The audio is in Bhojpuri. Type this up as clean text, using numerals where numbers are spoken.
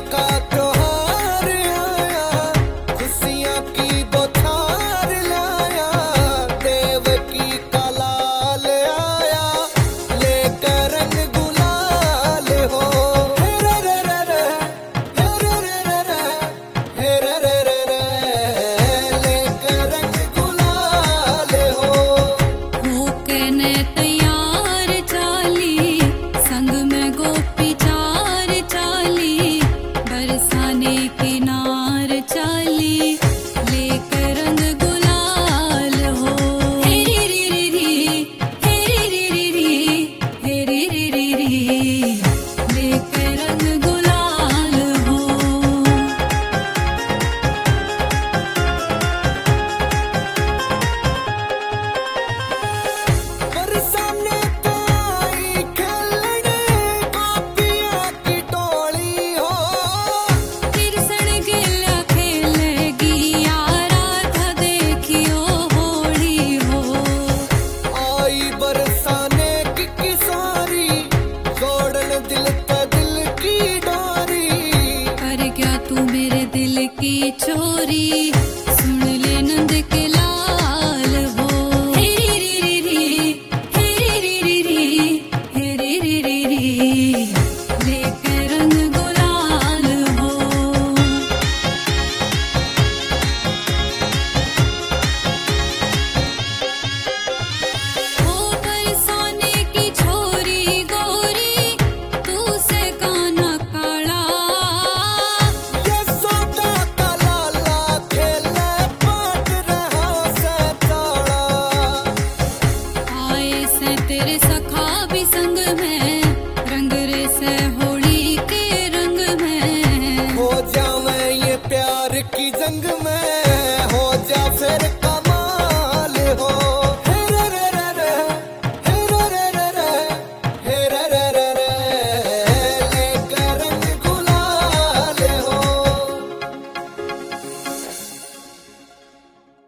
का त्योहार आया, खुशियां की बौछार लाया, देवकी का लाल आया, लेकर रंग गुलाल हो। हे रे रे रे रे, हे रे रे रे रे, हे रे रे रे रे, लेकर रंग गुलाल हो। भूखे ने